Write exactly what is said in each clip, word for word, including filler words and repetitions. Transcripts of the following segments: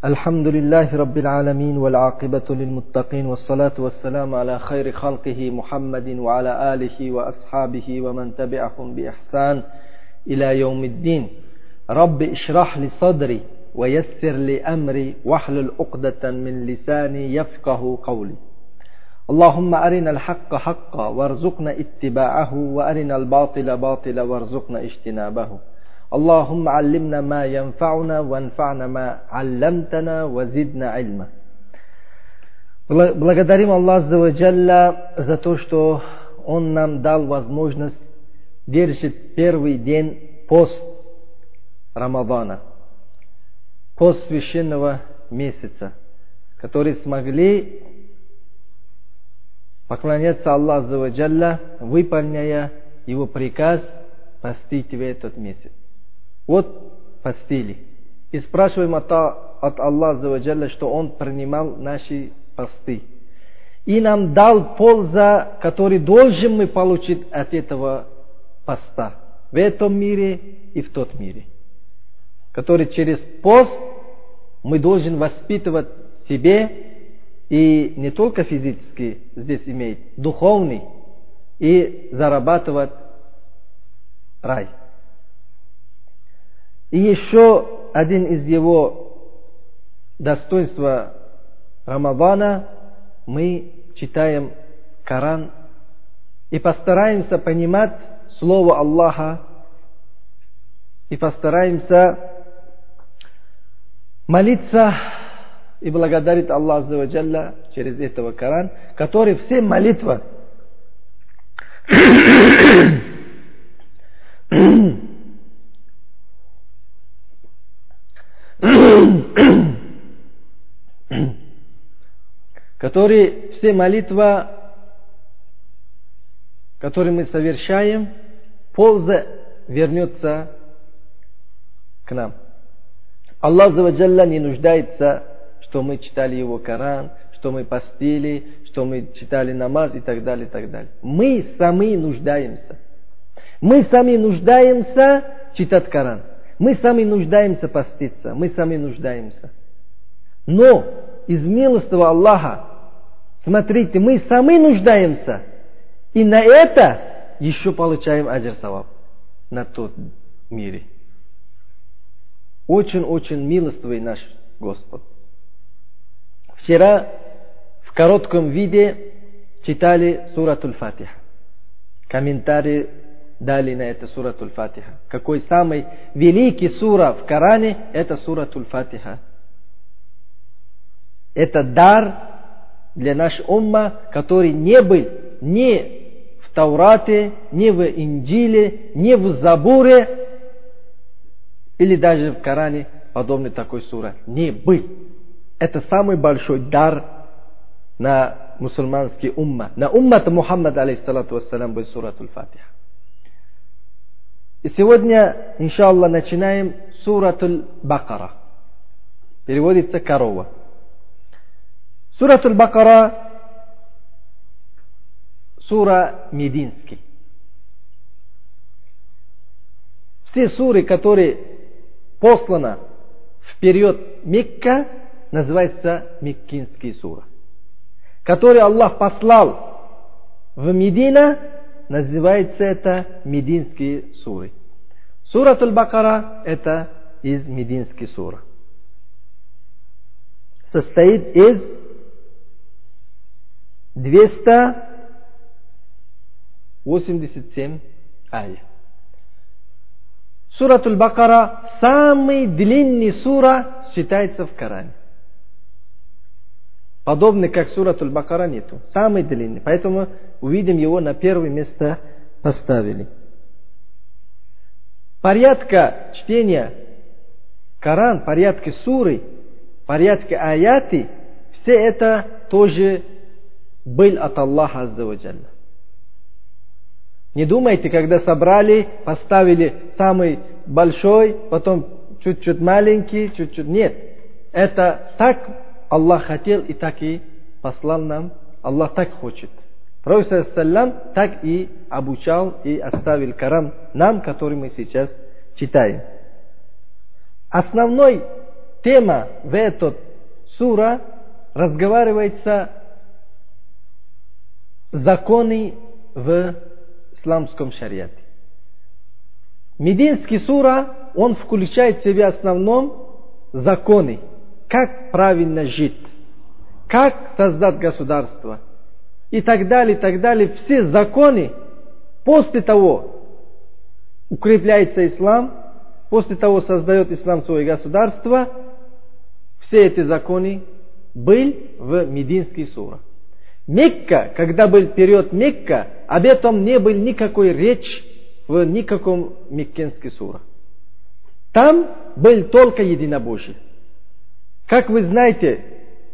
الحمد لله رب العالمين والعاقبة للمتقين والصلاة والسلام على خير خلقه محمد وعلى آله وأصحابه ومن تبعهم بإحسان إلى يوم الدين. رب اشرح لي صدري ويسر لي أمري واحلل عقدة من لساني يفقه قولي. اللهم أرنا الحق حقا وارزقنا اتباعه وأرنا الباطل باطلا وارزقنا اجتنابه. اللهم علمنا ما ينفعنا وانفعنا ما علمتنا وزدنا علما. Благодарим Аллаха Азза ва Джалля за то, что Он нам дал возможность держать первый день пост Рамадана, пост священного месяца, которые смогли поклоняться Аллаху Азза ва Джалля, выполняя Его приказ постить в этот месяц. Вот постили. И спрашиваем от, от Аллаха Азза ва Джалля, что Он принимал наши посты. И нам дал пользу, который должен мы получить от этого поста. В этом мире и в тот мире. Который через пост мы должны воспитывать себе и не только физически здесь иметь, духовный, и зарабатывать рай. И еще один из его достоинств Рамадана, мы читаем Коран и постараемся понимать Слово Аллаха и постараемся молиться и благодарить Аллаха Азза ва Джалля через этого Коран, который все молитвы которые все молитвы, которые мы совершаем, польза вернется к нам. Аллах Азза ва Джалля не нуждается, что мы читали Его Коран, что мы постили, что мы читали намаз и так далее, и так далее. Мы сами нуждаемся. Мы сами нуждаемся читать Коран. Мы сами нуждаемся поститься. Мы сами нуждаемся. Но из милости Аллаха, смотрите, мы сами нуждаемся. И на это еще получаем аджр саваб на тот мире. Очень-очень милостивый наш Господь. Вчера в коротком виде читали сурат Аль-Фатиха. Комментарии дали на это сурат Аль-Фатиха. Какой самый великий сура в Коране, это сурат Аль-Фатиха. Это дар для нашей умма, который не был ни в Таурате, ни в Инджиле, ни в Забуре, или даже в Коране подобный такой сура. Не был. Это самый большой дар на мусульманский умма. На уммат Мухаммад, алейхиссалату вассалям, был сурат Аль-Фатиха. И сегодня, иншаллах, начинаем сурат Аль-Бакара. Переводится корова. Сурат Аль-Бакара сура мединский. Все суры, которые посланы в период Мекка, называются меккинские суры. Которые Аллах послал в Медина, называется это мединские суры. Сурат Аль-Бакара это из мединских сур. Состоит из двести восемьдесят семь аят. Сурат Аль-Бакара самый длинный сура считается в Коране. Подобный как сурат Аль-Бакара нету. Самый длинный. Поэтому увидим его на первое место поставили. Порядка чтения Коран, порядка суры, порядка аяты, все это тоже был от Аллаха Азза ва Джалля. Не думайте, когда собрали, поставили самый большой, потом чуть-чуть маленький, чуть-чуть. Нет. Это так Аллах хотел и так и послал нам. Аллах так хочет. Пророк саллям так и обучал и оставил Коран нам, который мы сейчас читаем. Основной тема в этот сура разговаривается законы в исламском шариате. Мединский сура, он включает в себя в основном законы, как правильно жить, как создать государство и так далее, и так далее. Все законы, после того укрепляется ислам, после того создает ислам свое государство, все эти законы были в Мединский сура. Мекка, когда был период Мекка, об этом не было никакой речи в никаком меккенской суре. Там был только единобожие. Как вы знаете,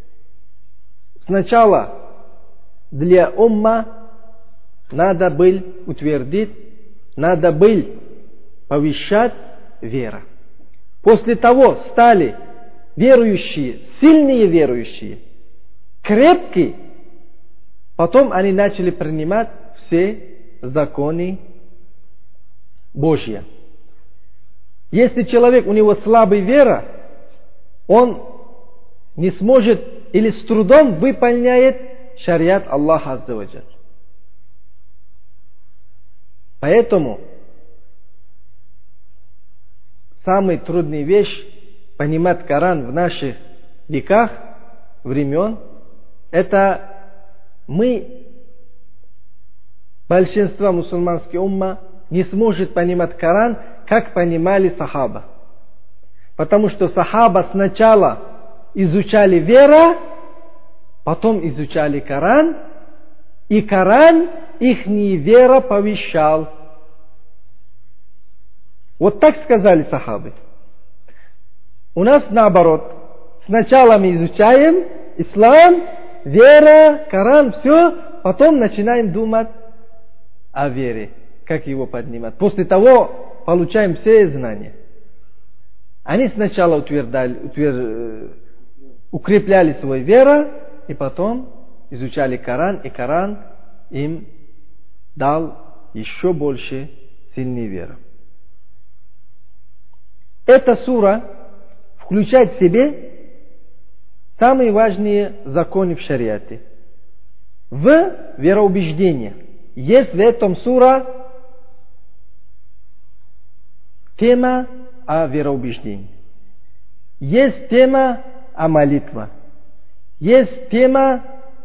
сначала для умма надо было утвердить, надо было повещать вера. После того стали верующие, сильные верующие, крепкие. Потом они начали принимать все законы Божьи. Если человек, у него слабая вера, он не сможет или с трудом выполняет шариат Аллаха Азза ва Джалля. Поэтому самая трудная вещь понимать Коран в наших веках, времен, это мы, большинство мусульманских умма, не сможет понимать Коран, как понимали сахаба. Потому что сахаба сначала изучали веру, потом изучали Коран, и Коран их вера повещал. Вот так сказали сахабы. У нас наоборот. Сначала мы изучаем ислам, вера, Коран, все, потом начинаем думать о вере, как его поднимать. После того получаем все знания. Они сначала утверждали, утвер... укрепляли свою веру, и потом изучали Коран, и Коран им дал еще больше сильной веры. Эта сура включает в себе самые важные законы в шариате. В вероубеждении есть в этом сура тема о вероубеждении. Есть тема о молитве. Есть тема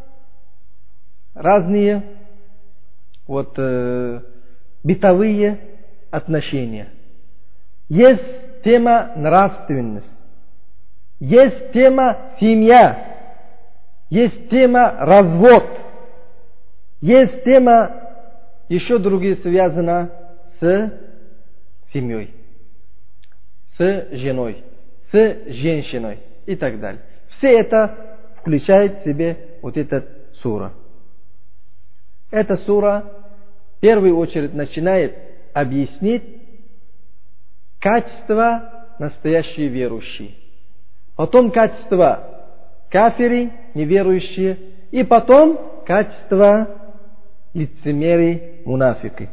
разные вот, э, бытовые отношения. Есть тема нравственность. Есть тема семья. Есть тема развод. Есть тема еще другие связаны с семьей, с женой, с женщиной и так далее. Все это включает в себе вот эта сура. Эта сура в первую очередь начинает объяснить качество настоящие верующие, потом качество кафири, неверующие, и потом качество лицемерий, мунафики.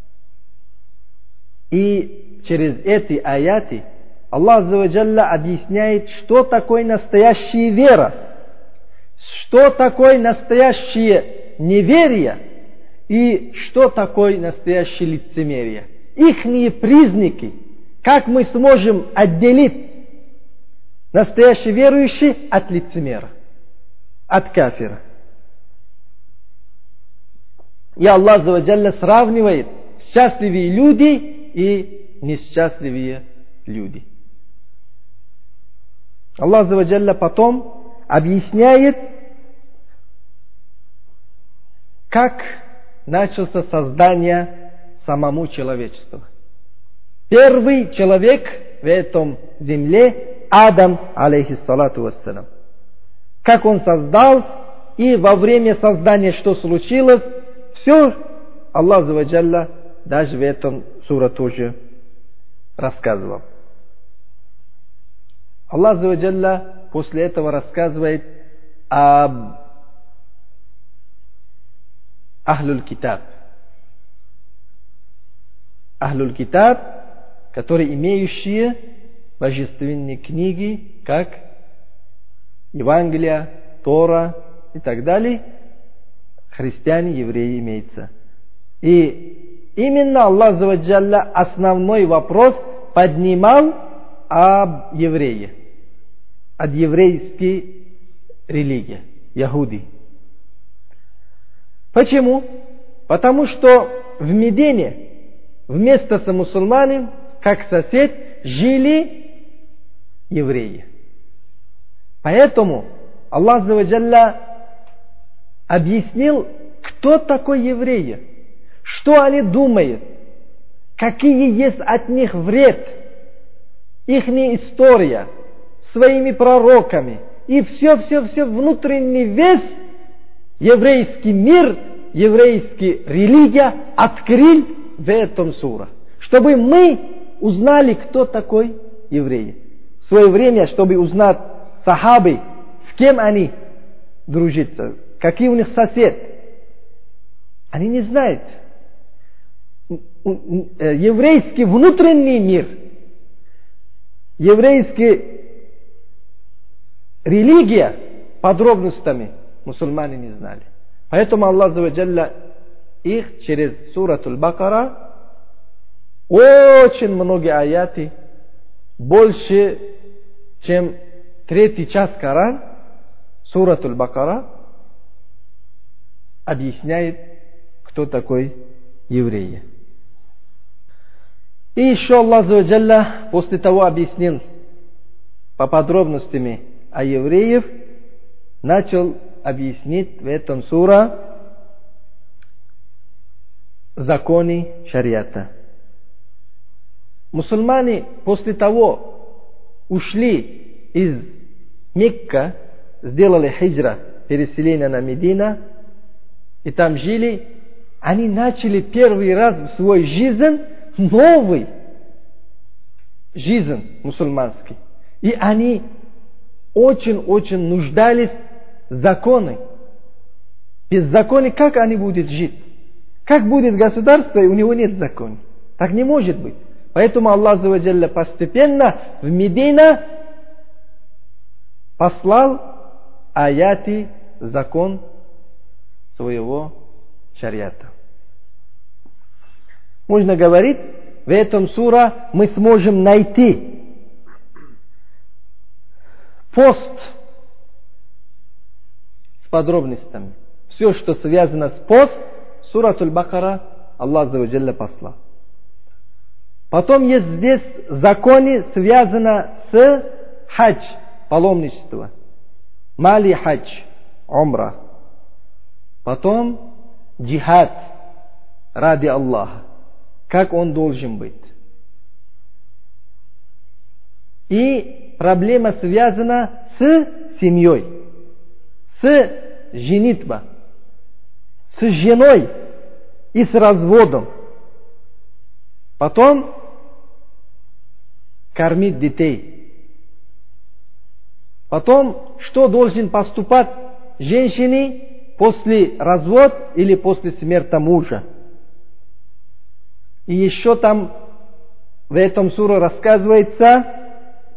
И через эти аяты Аллах Азза ва Джалля объясняет, что такое настоящая вера, что такое настоящее неверие и что такое настоящее лицемерие. Ихние признаки, как мы сможем отделить настоящий верующий от лицемера, от кафира. И Аллах Азза ва Джалля сравнивает счастливые люди и несчастливые люди. Аллах Азза ва Джалля потом объясняет, как начался создание самому человечества. Первый человек в этом земле Адам, алейхиссалату вассалам. Как он создал, и во время создания что случилось, все Аллах Азза ва Джалля даже в этом суре тоже рассказывал. Аллах Азза ва Джалля после этого рассказывает об Ахлюль Китаб. Ахлюль Китаб, которые имеющие божественные книги, как Евангелие, Тора и так далее, христиане, евреи имеются. И именно Аллах Азза ва Джалля основной вопрос поднимал об евреях, от еврейской религии, яхуди. Почему? Потому что в Медине вместо с мусульманами, как сосед, жили евреи. Поэтому Аллах Азза ва Джалля объяснил, кто такой евреи, что они думают, какие есть от них вред, ихняя история, своими пророками, и все-все-все внутренний вес еврейский мир, еврейская религия открыл в этом сура, чтобы мы узнали, кто такой евреи. В свое время, чтобы узнать сахабы, с кем они дружатся, какие у них сосед. Они не знают. Еврейский внутренний мир, еврейская религия подробностями мусульмане не знали. Поэтому Аллах Азза ва Джалля их через сурату Аль-Бакара очень много аяты, больше, чем третий час Коран, сурату Аль-Бакара объясняет, кто такой евреи. И еще Аллах Азза ва Джалля после того объяснил по подробностями о евреев, начал объяснить в этом сура законы шариата. Мусульмане после того ушли из Мекка, сделали хиджра, переселение на Медину, и там жили, они начали первый раз в свой жизнь новый жизнь мусульманский. И они очень-очень нуждались в законе. Без закона как они будут жить? Как будет государство, и у него нет закона? Так не может быть. Поэтому Аллах Азза ва Джалля постепенно в Медину послал аяты, закон своего шариата. Можно говорить, в этом сура мы сможем найти пост с подробностями. Все, что связано с пост, сурату Аль-Бакара Аллах Азза ва Джалля послал. Потом есть здесь законы, связаны с хадж, паломничество. Мали хадж, умра. Потом джихад ради Аллаха. Как он должен быть. И проблема связана с семьей, с женитьбой, с женой и с разводом. Потом кормить детей. Потом, что должен поступать женщине после развода или после смерти мужа. И еще там в этом суре рассказывается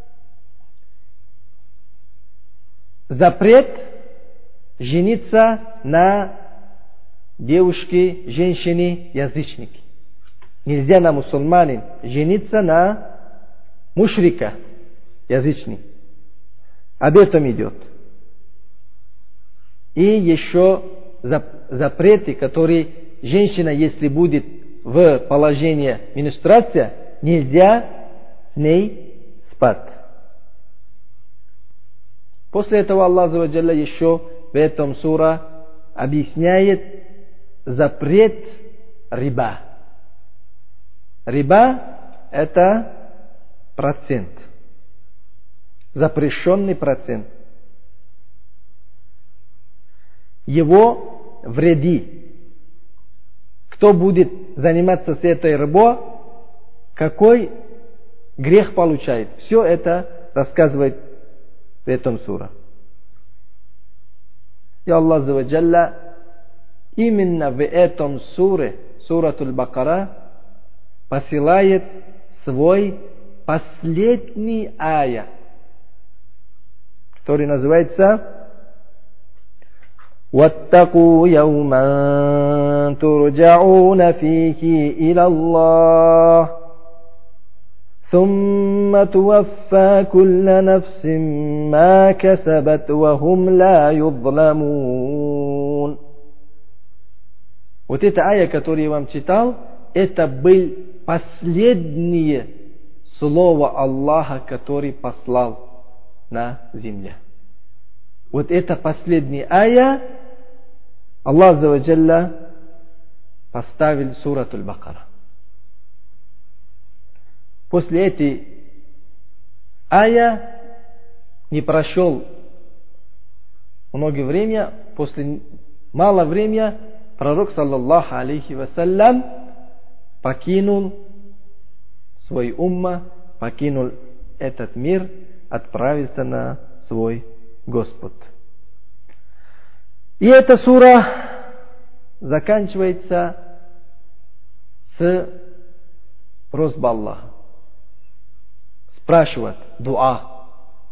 запрет жениться на девушке, женщине, язычнике. Нельзя на мусульманин жениться на мушрика, язычник. Об этом идет. И еще запреты, которые женщина, если будет в положении менструации, нельзя с ней спать. После этого Аллах Азза ва Джалля еще в этом сура объясняет запрет риба. Риба – это процент. Запрещенный процент. Его вреди. Кто будет заниматься с этой рыбой, какой грех получает. Все это рассказывает в этом суре. И Аллах Азза ва Джалля именно в этом суре, сурату Аль-Бакара, посылает свой последний ая, который называется وَاتَّقُوا يَوْمًا تُرْجَعُونَ فِيهِ إِلَى اللَّهِ ثُمَّ تُوَفَّى كُلَّ نَفْسٍ مَا كَسَبَتْ وَهُمْ لَا يُظْلَمُونَ. Вот эта ая, которую я вам читал, это был последнее слово Аллаха, который послал на земле. Вот это последняя ая, Аллах Азза ва Джалля поставил сурат Аль-Бакара. После этой ая не прошел много времени, после мало времени пророк, саллаллаху алейхи вассалям, покинул свой умма, покинул этот мир, отправился на свой Господь. И эта сура заканчивается с просьбой Аллаха. Спрашивает, дуа.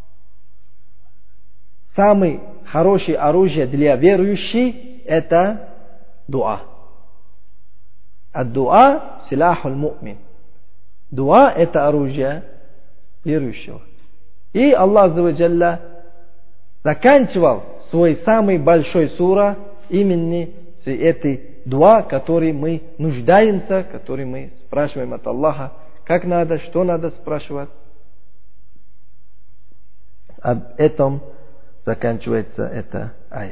Самое хорошее оружие для верующих это дуа. А дуа силахуль му'мин. Дуа это оружие верующего. И Аллах Азза ва Джалля заканчивал свой самый большой сура именно с этой дуа, которой мы нуждаемся, которой мы спрашиваем от Аллаха, как надо, что надо спрашивать. Об этом заканчивается эта ая.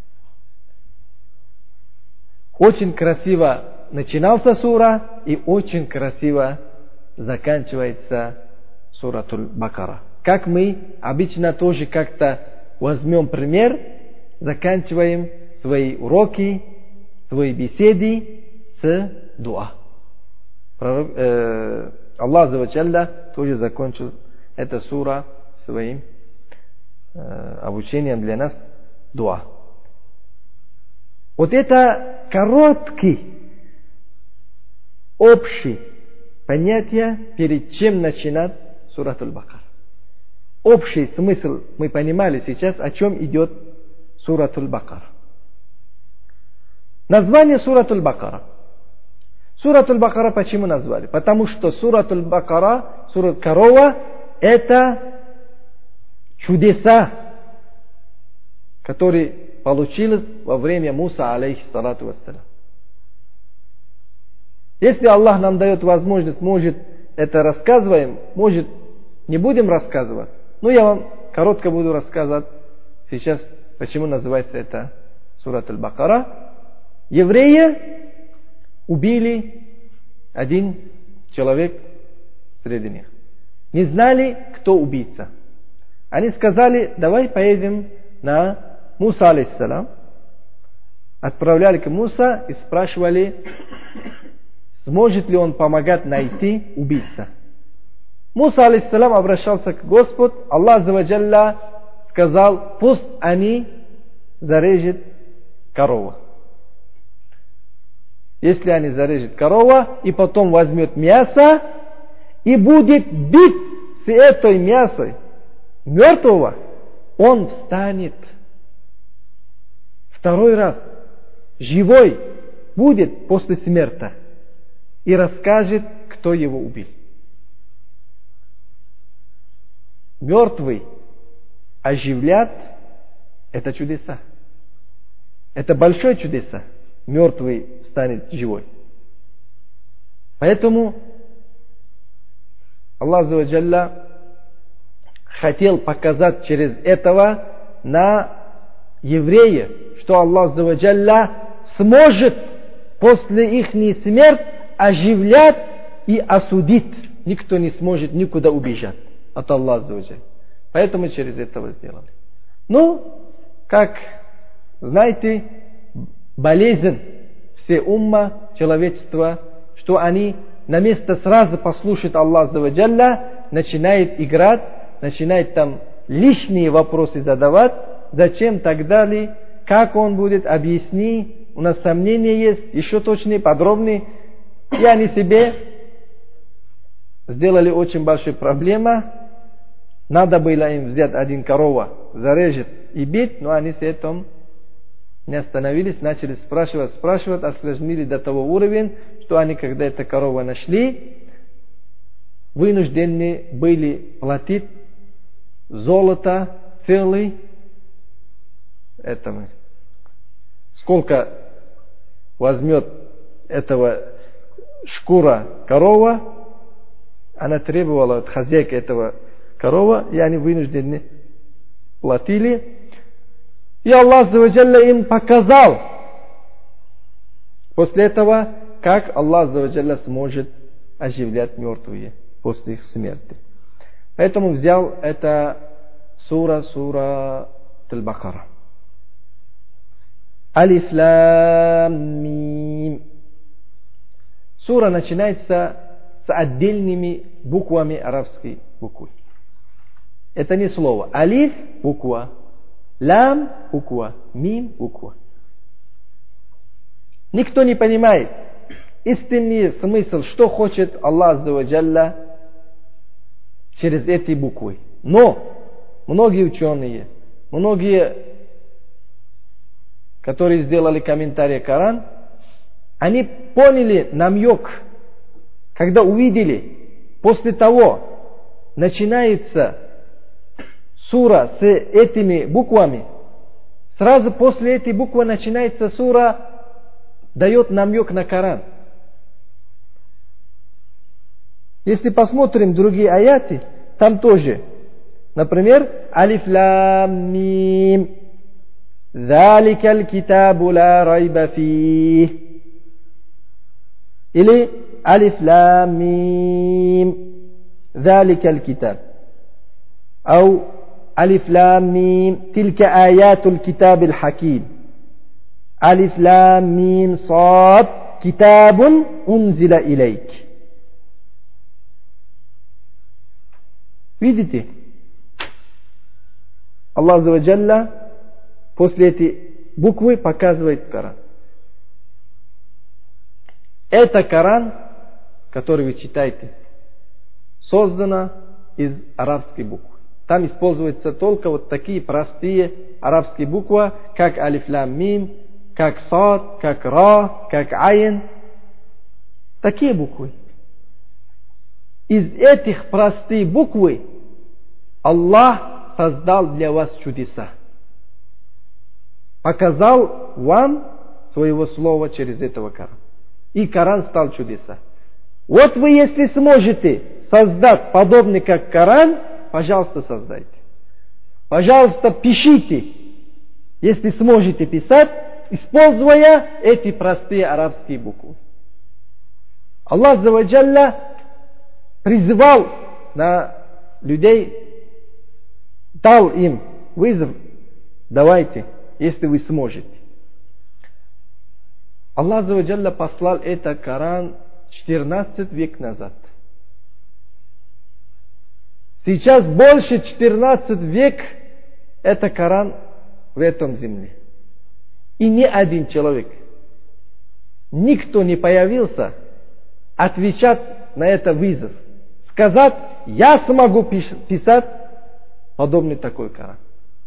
Очень красиво начинался сура и очень красиво заканчивается суратуль Бакара. Как мы обычно тоже как-то возьмем пример, заканчиваем свои уроки, свои беседы с дуа. Пророк, э, Аллах Азза ва Джалля тоже закончил эту суру своим э, обучением для нас дуа. Вот это короткий, общий понятие, перед чем начинать сурат Аль-Бакара. Общий смысл мы понимали сейчас, о чем идет сурат Аль-Бакара. Название сурат Аль-Бакара. Сурат Аль-Бакара почему назвали? Потому что сурат Аль-Бакара, сурат Корова, это чудеса, которые получились во время Муса, алейхиссалату вассалям. Если Аллах нам дает возможность, может, это рассказываем, может, не будем рассказывать. Но я вам коротко буду рассказывать сейчас, почему называется это сурат Аль-Бакара. Евреи убили один человек среди них. Не знали, кто убийца. Они сказали, давай поедем на Муса, алейхиссалам. Отправляли к Муса и спрашивали, сможет ли он помогать найти убийца. Муса, алейхиссалам, обращался к Господу. Аллах Азза ва Джалля сказал, пусть они зарежут корову. Если они зарежут корову и потом возьмет мясо и будет бить с этой мясой мертвого, он встанет второй раз, живой будет после смерти и расскажет, кто его убил. Мертвый оживлят — это чудеса. Это большое чудеса. Мертвый станет живой. Поэтому Аллах Азза ва Джалля хотел показать через этого на евреев, что Аллах Азза ва Джалля сможет после их смерти оживлять и осудить. Никто не сможет никуда убежать от Аллаха Азза ва Джалля. Поэтому через этого сделали. Ну, как знаете, болезнь все умма человечества, что они на место сразу послушать Аллаха Азза ва Джалля, начинают играть, начинают там лишние вопросы задавать, зачем так далее, как он будет, объясни, у нас сомнения есть, еще точнее, подробнее, и они себе сделали очень большую проблему. Надо было им взять один корова, зарежет и бить, но они с этим не остановились, начали спрашивать, спрашивать, осложнили до того уровня, что они, когда эту корову нашли, вынуждены были платить золото целый, этому, сколько возьмет этого шкура корова, она требовала от хозяйки этого корова, и они вынуждены платили. И Аллах Аззаваджалля им показал после этого, как Аллах Аззаваджалля сможет оживлять мертвые после их смерти. Поэтому взял это сура, сура Аль-Бакара. Алиф Лам Мим. Сура начинается с отдельными буквами арабской буквы. Это не слово. Алиф – буква. Лам – буква. Мим – буква. Никто не понимает истинный смысл, что хочет Аллах Аззаваджалля через эти буквы. Но многие ученые, многие, которые сделали комментарии Коран, они поняли намек, когда увидели, после того начинается сура с этими буквами, сразу после этой буквы начинается сура, дает намек на Коран. Если посмотрим другие аяты, там тоже, например, Алиф Лам Мим, Заликаль китабу ла райба фих, или Алиф Лам Мим, Заликаль китаб, أو ألف لام ميم تلك آيات الكتاب الحكيم ألف لام ميم صاد كتاب أنزل إليك. Видите? Аллах Аззаваджалля после этой буквы показывает Коран. Это Коран, который вы читаете, создано из арабской буквы. Там используются только вот такие простые арабские буквы, как Алиф Лам Мим, как Сад, как Ра, как Айн. Такие буквы. Из этих простых букв Аллах создал для вас чудеса. Показал вам своего слова через этого Корана. И Коран стал чудеса. Вот вы, если сможете создать подобный, как Коран, пожалуйста, создайте. Пожалуйста, пишите, если сможете писать, используя эти простые арабские буквы. Аллах Аззаваджалля призывал на людей, дал им вызов, давайте, если вы сможете. Аллах Аззаваджалля послал это Коран четырнадцать век назад. Сейчас больше четырнадцать век это Коран в этом земле. И ни один человек, никто не появился отвечать на это вызов. Сказать, я смогу писать подобный такой Коран.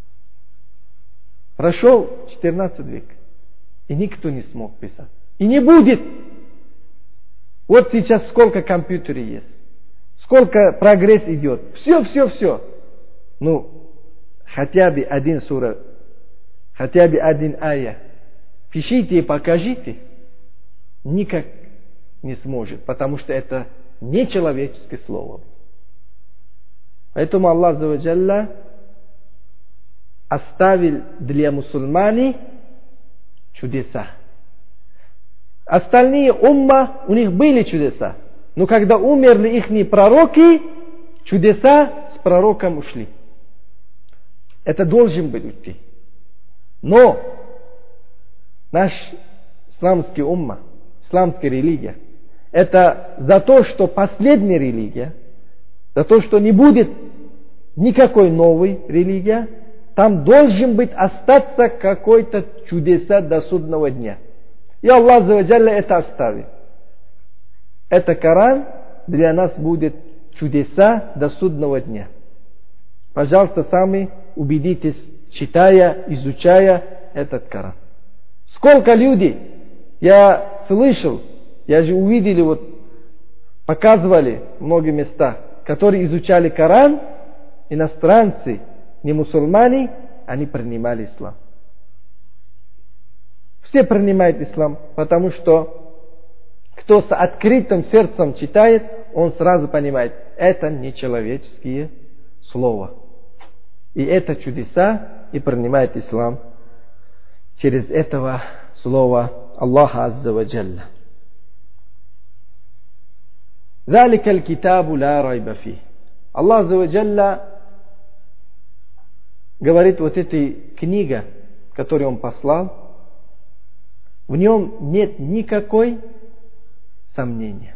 Прошел четырнадцать век, и никто не смог писать. И не будет. Вот сейчас сколько компьютеров есть. Сколько прогресс идет. Все, все, все. Ну, хотя бы один сура, хотя бы один ая. Пишите и покажите. Никак не сможет, потому что это не человеческое слово. Поэтому Аллах Аззаваджалля оставил для мусульман чудеса. Остальные умма, у них были чудеса. Но когда умерли их пророки, чудеса с пророком ушли. Это должен быть уйти. Но наш исламский умма, исламская религия, это за то, что последняя религия, за то, что не будет никакой новой религии, там должен быть остаться какой-то чудеса до судного дня. И Аллах Аззаваджалля это оставит. Это Коран для нас будет чудеса до судного дня. Пожалуйста, сами убедитесь, читая, изучая этот Коран. Сколько людей я слышал, я же увидел, вот показывали в многих местах, которые изучали Коран, иностранцы, не мусульмане, они принимали ислам. Все принимают ислам, потому что кто с открытым сердцем читает, он сразу понимает, это не человеческие слова. И это чудеса, и принимает ислам через этого слова Аллаха Азза ва Джалля. ذلك الكتاب لا ريب فيه. Аллах Азза ва Джалля говорит, вот эта книга, которую Он послал, в нем нет никакой сомнения.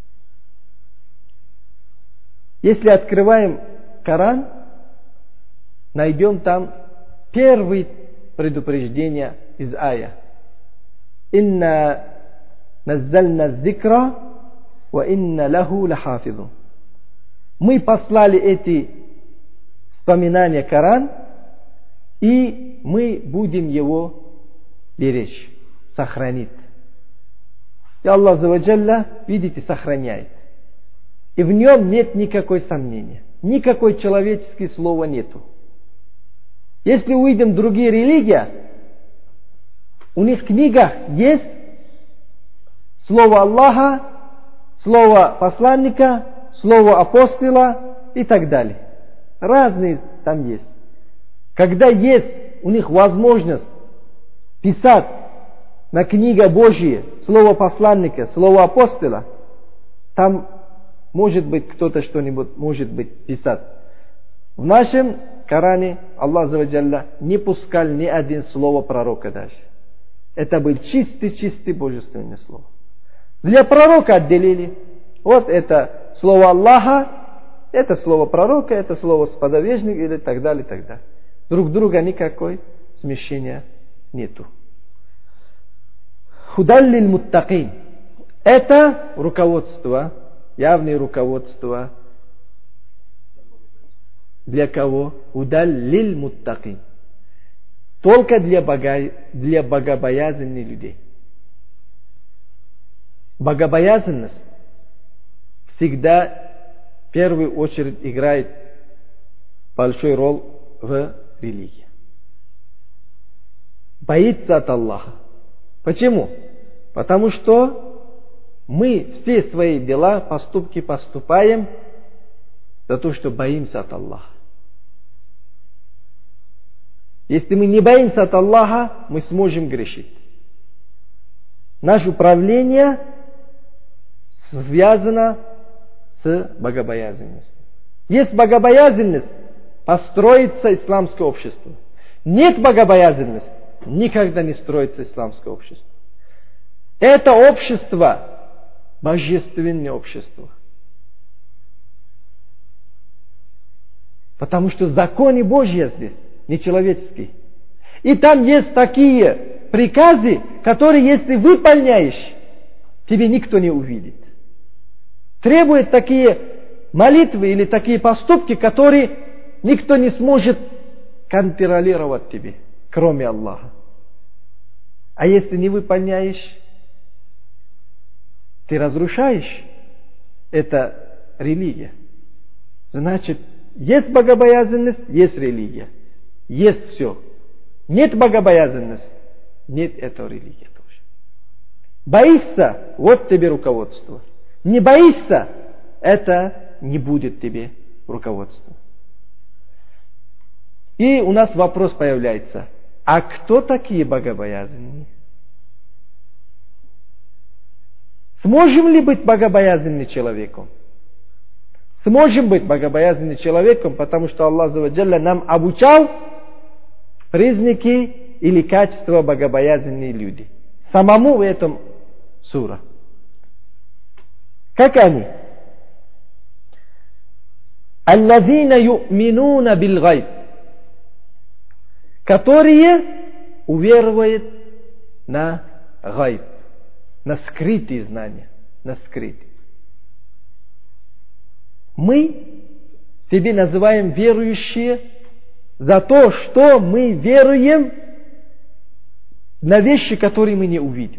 Если открываем Коран, найдем там первое предупреждение из ая. «Инна наззальна зикра, ва инна лаху лахафизун». Мы послали эти вспоминания Коран, и мы будем его беречь, сохранить. И Аллах Азза ва Джалля, видите, сохраняет. И в нем нет никакой сомнения. Никакой человеческого слова нету. Если увидим в другие религии, у них в книгах есть слово Аллаха, слово посланника, слово апостола и так далее. Разные там есть. Когда есть у них возможность писать на книге Божьей слово посланника, слово апостола, там может быть кто-то что-нибудь может быть писать. В нашем Коране Аллах Азза ва Джалля не пускал ни один слово пророка даже. Это был чистый-чистый божественное слово. Для пророка отделили. Вот это слово Аллаха, это слово пророка, это слово сподвижника или так далее, так далее. Друг друга никакой смещения нету. Худаллиль муттакин. Это руководство, явное руководство. Для кого? Худаллиль муттакин. Только для, бога, для богобоязанных людей. Богобоязненность всегда в первую очередь играет большую роль в религии. Боится от Аллаха. Почему? Потому что мы все свои дела, поступки поступаем за то, что боимся от Аллаха. Если мы не боимся от Аллаха, мы сможем грешить. Наше управление связано с богобоязненностью. Есть богобоязненность, построится исламское общество. Нет богобоязненности, никогда не строится исламское общество. Это общество, божественное общество. Потому что законы Божьи здесь, не человеческие. И там есть такие приказы, которые, если выполняешь, тебе никто не увидит. Требует такие молитвы или такие поступки, которые никто не сможет контролировать тебе, кроме Аллаха. А если не выполняешь, ты разрушаешь. Это религия. Значит, есть богобоязненность, есть религия. Есть все. Нет богобоязненности, нет этого религии тоже. Боишься, вот тебе руководство. Не боишься, это не будет тебе руководство. И у нас вопрос появляется. А кто такие богобоязненные? Сможем ли быть богобоязненным человеком? Сможем быть богобоязненным человеком, потому что Аллах Азза ва Джалля нам обучал признаки или качества богобоязненных людей. Самому в этом сура. Как они? Аллазина ю'минуна бил гайб. Которые уверуют на гайб, на скрытые знания, на скрытые. Мы себе называем верующие за то, что мы веруем на вещи, которые мы не увидим.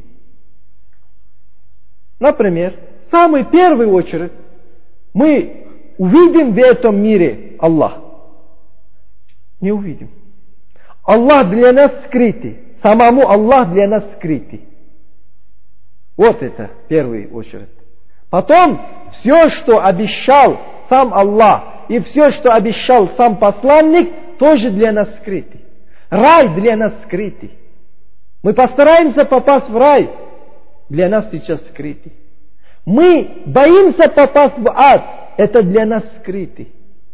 Например, в самую первую очередь мы увидим в этом мире Аллах. Не увидим. Аллах для нас скрытый. Самому Аллах для нас скрытый. Вот это в первую очередь. Потом все, что обещал сам Аллах, и все, что обещал сам посланник, тоже для нас скрытый. Рай для нас скрытый. Мы постараемся попасть в рай, для нас сейчас скрытый. Мы боимся попасть в ад, это для нас скрытый.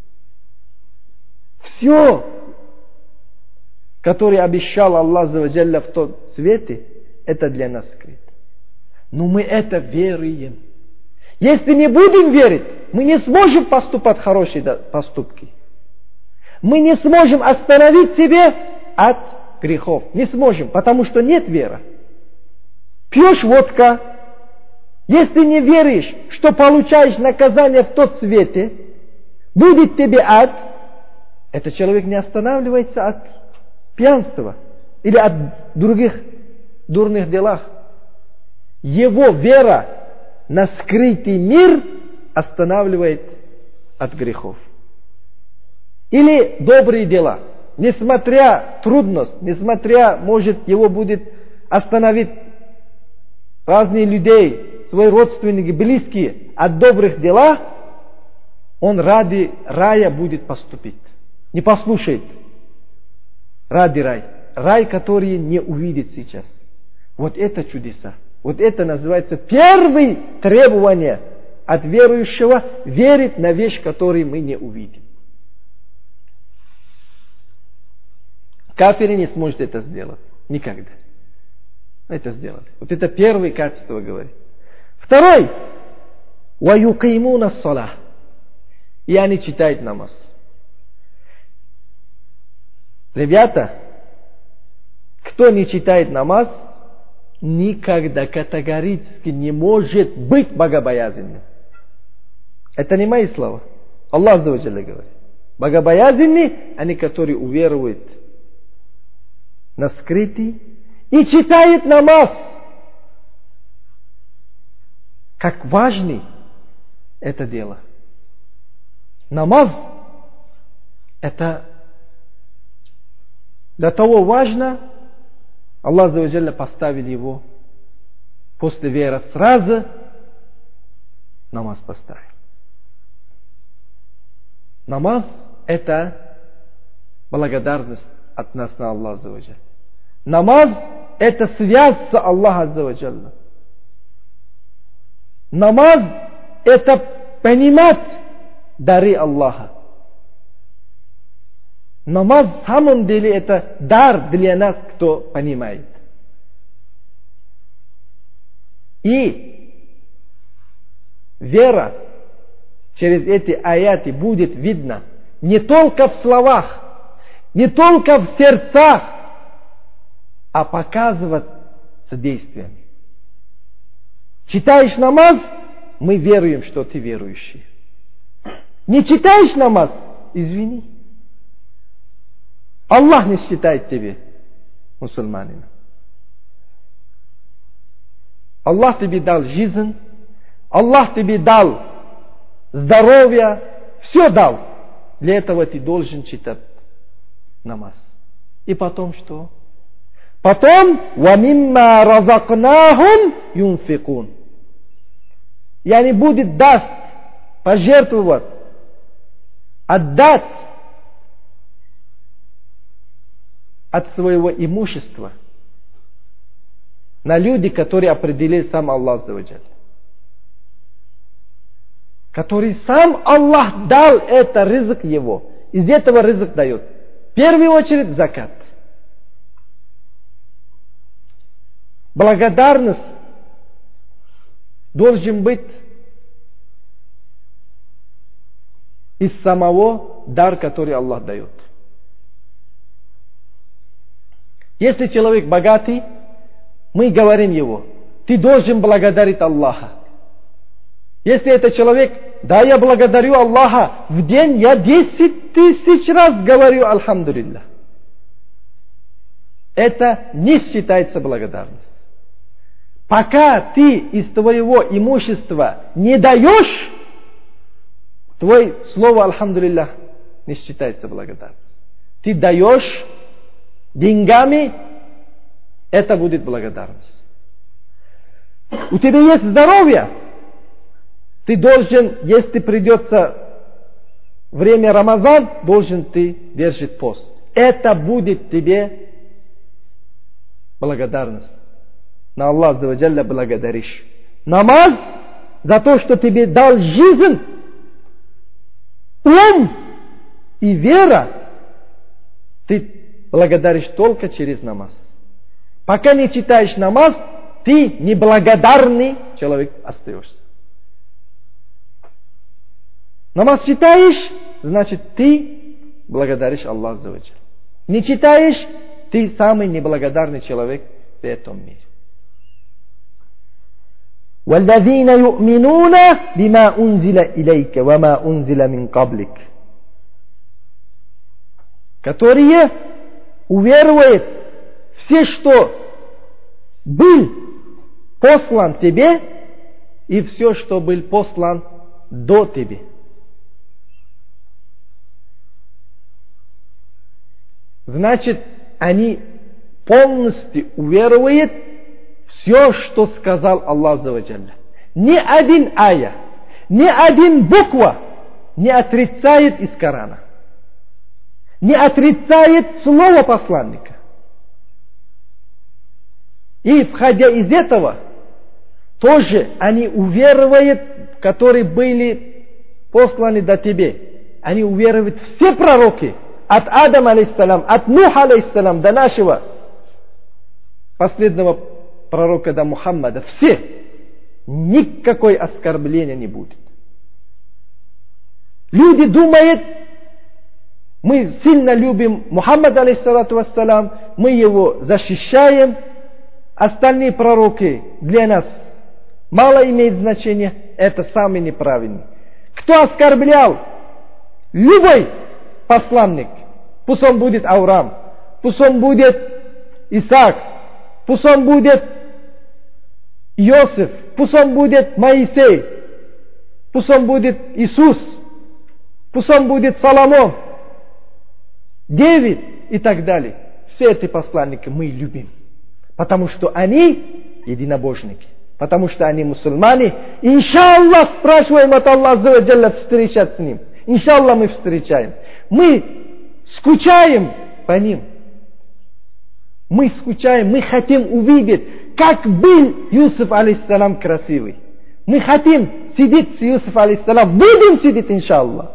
Все, которое обещал Аллах в том свете, это для нас скрыто. Но мы это веруем. Если не будем верить, мы не сможем поступать хорошие поступки. Мы не сможем остановить себя от грехов. Не сможем, потому что нет веры. Пьешь водка, если не веришь, что получаешь наказание в тот свете, будет тебе ад, этот человек не останавливается от пьянства или от других дурных делах. Его вера на скрытый мир останавливает от грехов. Или добрые дела. Несмотря трудность, несмотря, может, его будет остановить разные людей, свои родственники, близкие от добрых дел, он ради рая будет поступить. Не послушает. Ради рая. Рай, который не увидит сейчас. Вот это чудеса. Вот это называется первое требование от верующего — верить на вещь, которую мы не увидим. Кафиры не сможет это сделать. Никогда. Это сделали. Вот это первое качество говорит. Второй. وَيُقِيمُونَ الصَّلَاةِ. И они читают намаз. Ребята, кто не читает намаз, никогда категорически не может быть богобоязненным. Это не мои слова. Аллах говорит. Богобоязненные, они, которые уверуют на скрытый и читает намаз. Как важный это дело. Намаз это до того важно, Аллах поставил его после веры сразу намаз поставил. Намаз это благодарность от нас на Аллаха. Намаз это связь с Аллахом. Намаз это понимать дары Аллаха. Намаз в самом деле это дар для нас, кто понимает. И вера через эти аяты будет видна не только в словах, не только в сердцах, а показываться действиями. Читаешь намаз, мы веруем, что ты верующий. Не читаешь намаз, извини. Аллах не считает тебе мусульманином. Аллах тебе дал жизнь, Аллах тебе дал здоровье, все дал. Для этого ты должен читать намаз. И потом что? Потом وَمِمَّا رَزَقْنَاهُمْ يُنْفِقُونَ. И они будут даст, пожертвовать, отдать от своего имущества на люди, которые определил сам Аллах, который сам Аллах дал это ризк его. Из этого ризк дает. В первую очередь закат. Благодарность должен быть из самого дара, который Аллах дает. Если человек богатый, мы говорим его, ты должен благодарить Аллаха. Если этот человек да, я благодарю Аллаха, в день я десять тысяч раз говорю Альхамдулиллах. Это не считается благодарность. Пока ты из твоего имущества не даешь, твое слово Альхамдулиллах не считается благодарность. Ты даешь деньгами, это будет благодарность. У тебя есть здоровье, ты должен, если придется время Рамазан, должен ты держать пост. Это будет тебе благодарность. На Аллах Азза ва Джалля благодаришь. Намаз за то, что тебе дал жизнь, ум и вера, ты благодаришь только через намаз. Пока не читаешь намаз, ты неблагодарный человек остаешься. Намаз читаешь, значит ты благодаришь Аллах Азза ва Джалля. Не читаешь, ты самый неблагодарный человек в этом мире. وَالَّذِينَ يُؤْمِنُونَ بِمَا أُنزِلَ إِلَيْكَ وَمَا أُنزِلَ مِنْ قَبْلِكَ, которые уверуют все, что был послан тебе, и все, что был послан до тебе. Значит, они полностью уверуют все, что сказал Аллах Азза ва Джалля. Ни один ая, ни один буква не отрицает из Корана. Не отрицает слово посланника. И, входя из этого, тоже они уверуют, которые были посланы до тебе. Они уверуют все пророки, от Адама алейхиссалям, от Нуха алейхиссалям до нашего последнего пророка до Мухаммада. Все. Никакой оскорбления не будет. Люди думают, мы сильно любим Мухаммада алейхиссалату вассалам, мы его защищаем, остальные пророки для нас мало имеют значения. Это самый неправильный. Кто оскорблял любой посланник, пусть он будет Авраам, пусть он будет Исаак, пусть он будет Иосиф, пусть он будет Моисей, пусть он будет Иисус, пусть он будет Соломон, Давид и так далее. Все эти посланники мы любим, потому что они единобожники, потому что они мусульмане. Иншаллах, спрашиваем от Аллаха Азза ва Джалля встречать с ним. Иншаллах мы встречаем. Мы скучаем по ним. Мы скучаем, мы хотим увидеть, как был Юсуф алейхиссалам красивый. Мы хотим сидеть с Юсуф алейхиссалам. Будем сидеть, иншаллах.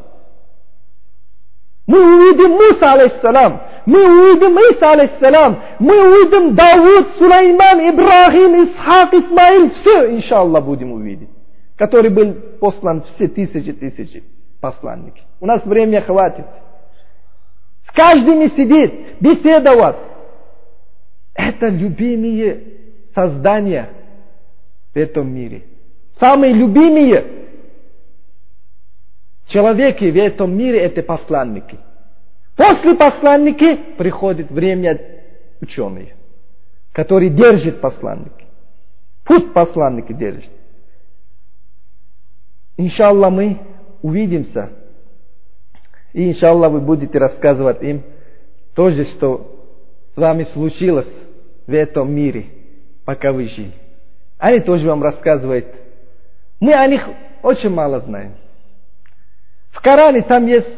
Мы увидим Муса алейхиссалам. Мы увидим Иса алейхиссалам. Мы увидим Давуд, Сулейман, Ибрахим, Исхак, Исмаил. Все, иншаллах, будем увидеть. Который был послан все тысячи тысячи посланники. У нас времени хватит. С каждым сидит, беседовать. Это любимые создания в этом мире. Самые любимые человеки в этом мире — это посланники. После посланники приходит время ученые, которые держат посланники. Путь посланники держат. Иншаллах мы увидимся. И иншаллах вы будете рассказывать им то же, что с вами случилось в этом мире, пока вы жили. Они тоже вам рассказывают. Мы о них очень мало знаем. В Коране там есть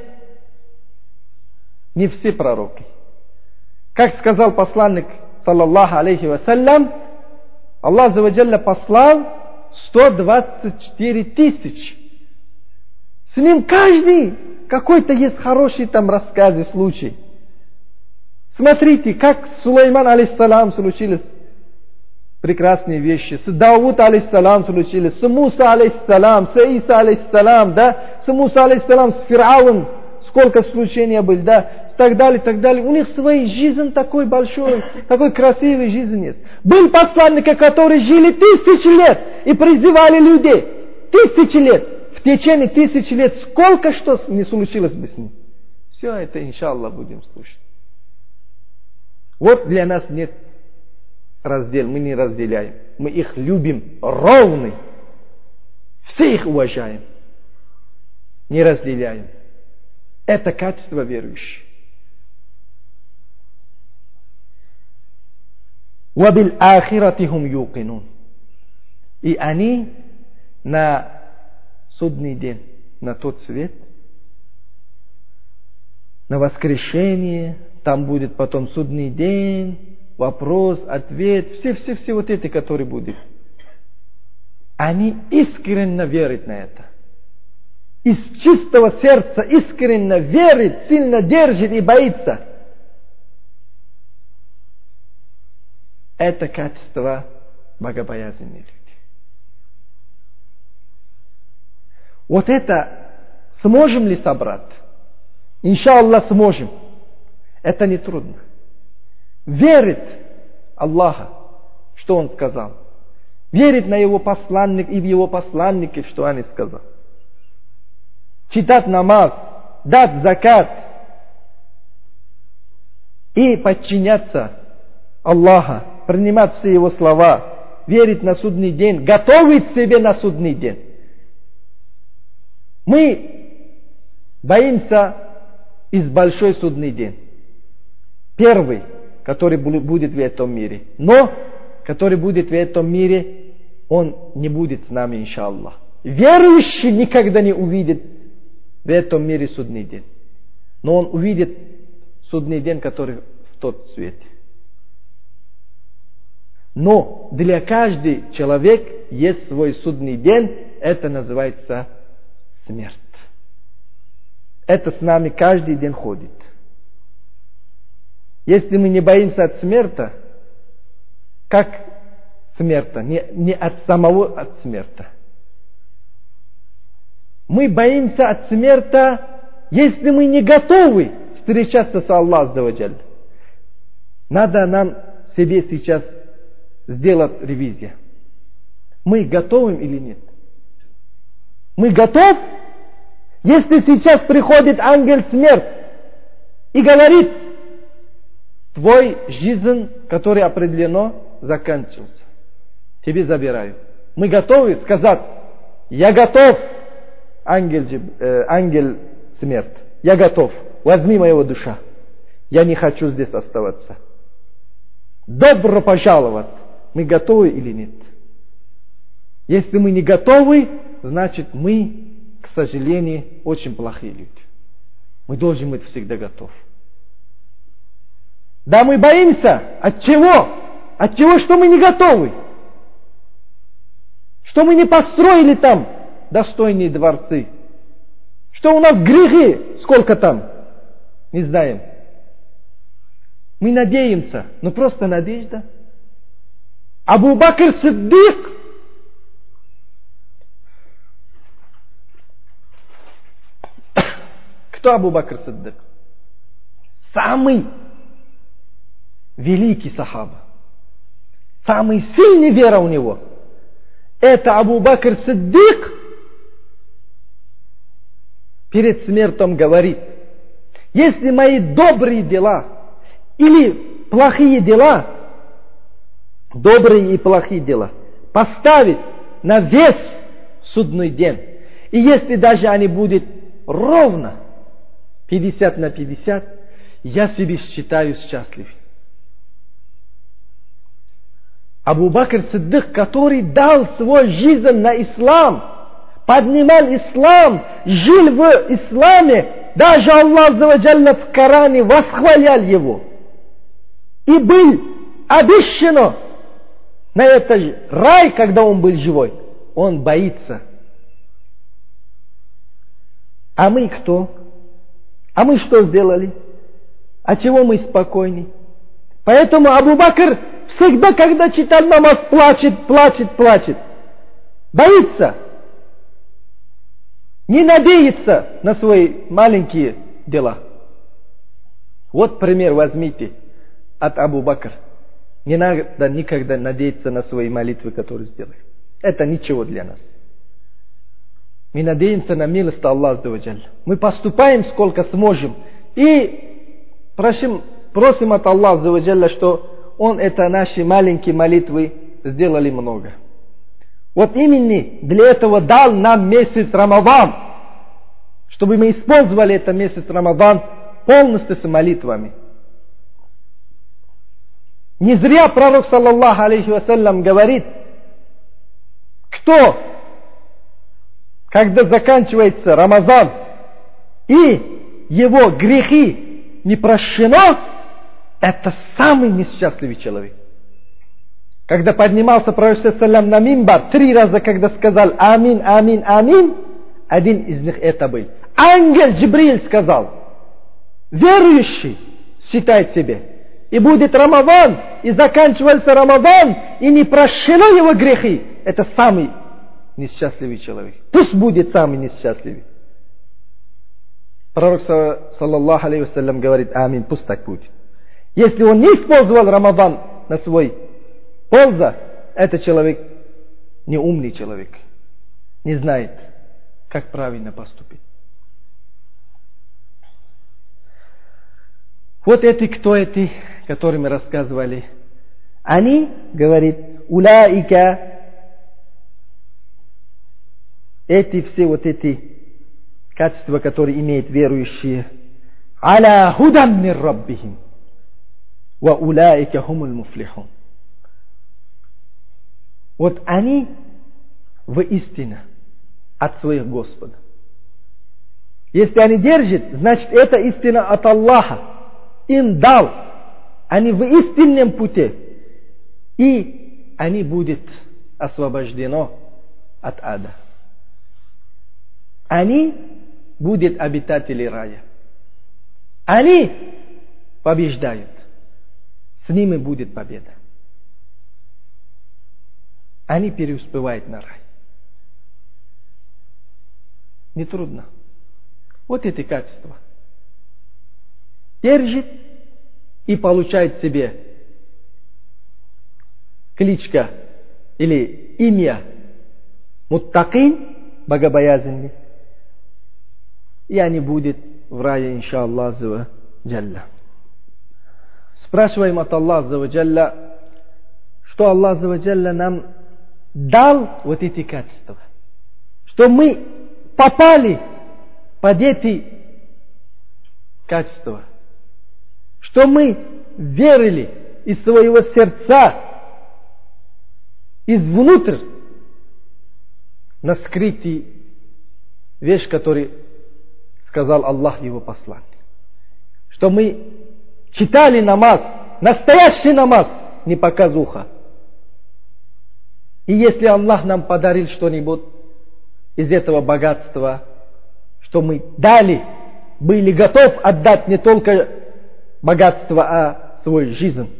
не все пророки. Как сказал посланник, саллаллаху алейхи вассалям, Аллах Азза ва Джалля послал сто двадцать четыре тысячи. С ним каждый какой-то есть хороший там рассказ и случай. Смотрите, как с Сулейман алейхиссалам случились прекрасные вещи. С Давуд алейхиссалам случились. С Муса алейхиссалам, с Иса алейхиссалам, да. С Муса алейхиссалам, с Фир'аун. Сколько случаний было, да. И так далее, и так далее. У них своя жизнь такой большой, такой красивый жизнь есть. Был посланники, которые жили тысячи лет и призывали людей. Тысячи лет. в течение тысячи лет сколько что не случилось бы с ним. Все это, иншаллах, будем слушать. Вот для нас нет раздела, мы не разделяем. Мы их любим ровно. Все их уважаем. Не разделяем. Это качество верующих. وَبِالْآخِرَةِ هُمْ يُوقِنُونَ. И они на судный день, на тот свет, на воскрешение, там будет потом судный день, вопрос, ответ, все-все-все вот эти, которые будут. Они искренне верят на это. Из чистого сердца искренне верит, сильно держит и боится. Это качество богобоязненных людей. Вот это сможем ли собрать? Иншаллах сможем. Это не трудно. Верит Аллаха, что Он сказал. Верит на Его посланник и в Его посланники, что они сказали. Читать намаз, дать закат и подчиняться Аллаха, принимать все Его слова, верить на судный день, готовить себе на судный день. Мы боимся из большой судный день. Первый, который будет в этом мире. Но, который будет в этом мире, он не будет с нами, иншаллах. Верующий никогда не увидит в этом мире судный день. Но он увидит судный день, который в тот свете. Но для каждого человека есть свой судный день. Это называется смерть. Это с нами каждый день ходит. Если мы не боимся от смерти, как смерти? Не, не от самого от смерти. Мы боимся от смерти, если мы не готовы встречаться с Аллахом. Надо нам себе сейчас сделать ревизию. Мы готовы или нет? Мы готовы? Если сейчас приходит ангел смерти и говорит, твой жизнь, который определено, заканчивался. Тебе забираю. Мы готовы сказать, я готов, ангел, э, ангел смерти. Я готов. Возьми моего душа. Я не хочу здесь оставаться. Добро пожаловать. Мы готовы или нет? Если мы не готовы, значит мы, к сожалению, очень плохие люди. Мы должны быть всегда готовы. Да, мы боимся. От чего? От чего, что мы не готовы? Что мы не построили там достойные дворцы? Что у нас грехи? Сколько там? Не знаем. Мы надеемся. Но просто надежда. Абу Бакр Сиддик. Кто Абу Бакр Сиддик? Самый великий сахаба. Самый сильный вера у него. Это Абу Бакр Сиддик перед смертью говорит, если мои добрые дела или плохие дела, добрые и плохие дела, поставить на вес судный день, и если даже они будут ровно пятьдесят на пятьдесят, я себе считаю счастливым. Абу Бакр Сиддик, который дал свою жизнь на ислам, поднимал ислам, жил в исламе, даже Аллах в Коране восхвалял его. И был обещано на этот рай, когда он был живой. Он боится. А мы кто? А мы что сделали? А чего мы спокойны? Поэтому Абу Бакр всегда, когда читал намаз, плачет, плачет, плачет. Боится. Не надеется на свои маленькие дела. Вот пример возьмите от Абу Бакр. Не надо никогда надеяться на свои молитвы, которые сделаем. Это ничего для нас. Мы надеемся на милость Аллаха Азза ва Джалля. Мы поступаем сколько сможем. И просим, просим от Аллаха Азза ва Джалля, что Он это наши маленькие молитвы сделали много. Вот именно для этого дал нам месяц Рамадан, чтобы мы использовали этот месяц Рамадан полностью с молитвами. Не зря пророк, саллаллаху алейхи вассалям, говорит, кто, когда заканчивается Рамазан, и его грехи не прощено, это самый несчастливый человек. Когда поднимался пророк, саллаллаху на мимбар, три раза, когда сказал амин, амин, амин, один из них это был. Ангел Джибриль сказал, верующий считает себе, и будет Рамадан, и заканчивается Рамадан, и не прощено его грехи, это самый несчастливый человек. Пусть будет самый несчастливый. Пророк, саллаллаху алейхи вассалям, говорит, амин, пусть так будет. Если он не использовал Рамадан на свой пользу, этот человек не умный человек, не знает, как правильно поступить. Вот эти, кто эти, которые мы рассказывали, они, говорит, улаика, эти все вот эти качества, которые имеют верующие, аля худам мир раббихим, ва улаика хумул муфлихун. Вот они воистину от своих Господа. Если они держат, значит это истина от Аллаха. Им дал. Они в истинном пути. И они будут освобождены от ада. Они будут обитатели рая. Они побеждают. С ними будет победа. Они преуспевают на рай. Нетрудно. Вот эти качества. Держит и получает себе кличка или имя муттакин, богобоязненный. И они будут в рае, иншаллах, Азза ва Джалля. Спрашиваем от Аллаха Азза ва Джалля, что Аллах Азза ва Джалля нам дал вот эти качества. Что мы попали под эти качества. Что мы верили из своего сердца, извнутрь, на скрытый вещь, который сказал Аллах его посланник. Что мы читали намаз, настоящий намаз, не показуха. И если Аллах нам подарил что-нибудь из этого богатства, что мы дали, были готовы отдать не только богатство, а свою жизнь.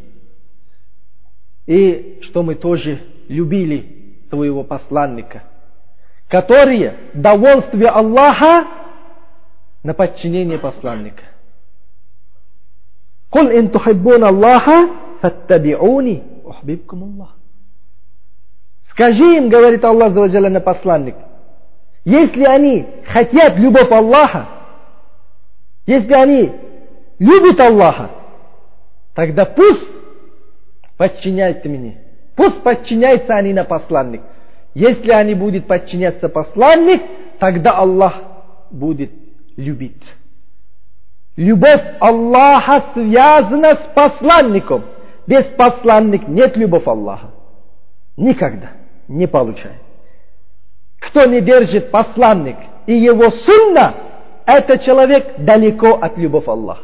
И что мы тоже любили своего посланника, которые довольствие Аллаха на подчинение посланника. «Куль ин тухиббун Аллаха, фаттабиуни, ухбибкум Аллах». Скажи им, говорит Аллах Азза ва Джалля на посланник, если они хотят любовь Аллаха, если они любят Аллаха, тогда пусть подчиняются мне. Пусть подчиняются они на посланник. Если они будут подчиняться посланник, тогда Аллах будет любить. Любовь Аллаха связана с посланником. Без посланника нет любовь Аллаха. Никогда не получает. Кто не держит посланник и его сунна, этот человек далеко от любовь Аллаха.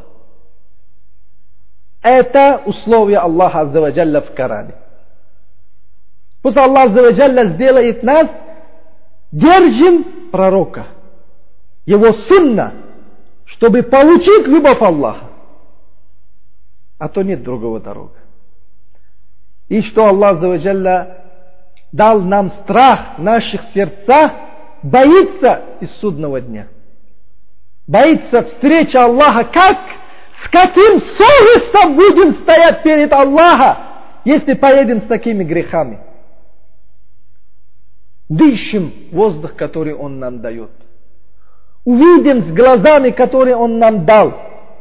Это условие Аллаха Азза ва Джалля в Коране. Пусть Аллах Азза ва Джалля сделает нас, держим пророка, его сунна, чтобы получить любовь Аллаха. А то нет другого дороги. И что Аллах Азза ва Джалля дал нам страх в наших сердцах, боится из судного дня. Боится встречи Аллаха, как, с каким совестью будем стоять перед Аллахом, если поедем с такими грехами. дышим воздух, который Он нам дает. Увидим с глазами, которые Он нам дал.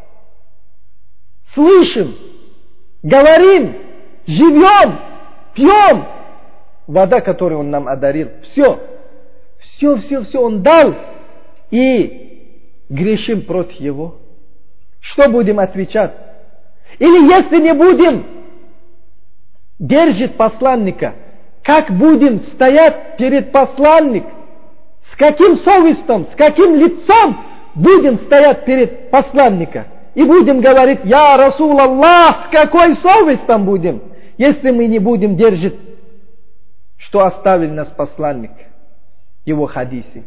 Слышим, говорим, живем, пьем. Вода, которую Он нам одарил. Все. Все, все, все Он дал. И грешим против Его. Что будем отвечать? Или если не будем держать посланника, как будем стоять перед посланником? С каким совестью, с каким лицом будем стоять перед посланником? И будем говорить: «Я Расул Аллах», с какой совестью будем, если мы не будем держать, что оставил нас посланник, его хадисы.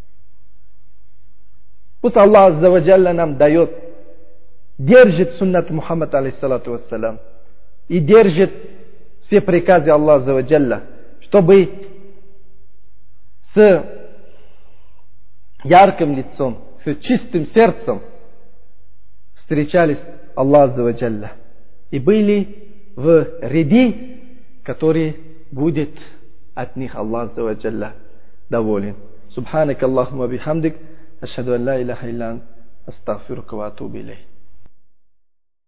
Пусть Аллах Азза ва Джалля нам дает, держит суннат Мухаммад алейхиссалату вассалам и держит все приказы Аллаха Азза ва Джалля, чтобы с ярким лицом, с чистым сердцем встречались Аллах Азза ва Джалля и были в ряде, который будет от них Аллах Азза ва Джалля доволен. Субханак Аллахумма бихамдик, ашхаду ан ла илаха илля ант, астагфирука ва атубу илейк.